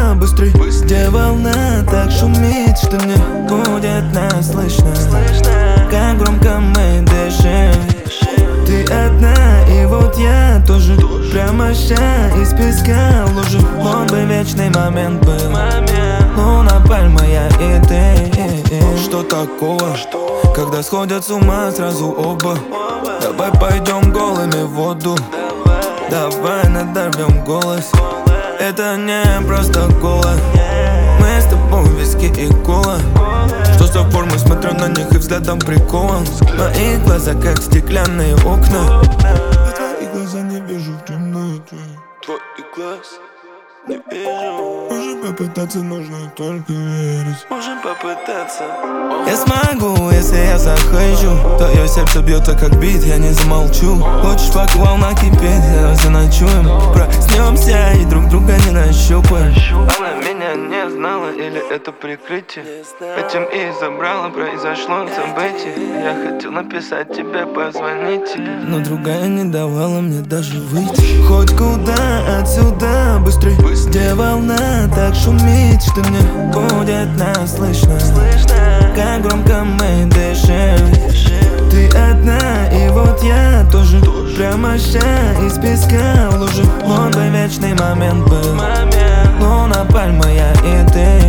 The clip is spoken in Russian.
быстрей. Где волна так шумит, что мне будет нас слышно. Как громко мы дышим. Ты одна, и вот я тоже. Прямо ща из песка в луже. Он бы вечный момент был. Луна, пальма, я и ты. Что такого, когда сходят с ума сразу оба? Давай пойдем голыми в воду. Давай надорвем голос. Это не просто кола. Мы с тобой виски и кола. Что за формы, смотрю на них и взглядом прикован. Мои глаза как стеклянные окна. Твои глаза не вижу в темноте. Твой глаз не вижу. Можем попытаться, нужно только верить. Можем попытаться. Я смогу, если я захочу. Твое сердце бьется как бит, я не замолчу. Хочешь, пока волна кипит, заночуем. Проснемся и друг друга не нащупаем. Она меня не знала, или это прикрытие? Этим и забрала, произошло событие. Я хотел написать тебе, позвонить тебе, но другая не давала мне даже выйти. Хоть куда отсюда быстрей. Где волна так шумит, что мне будет нас слышно. Как громко мы дышим. Ты одна, и вот я тоже. Прямо ща из песка в луже. Он бы вечный момент был. Луна, пальма, я и ты.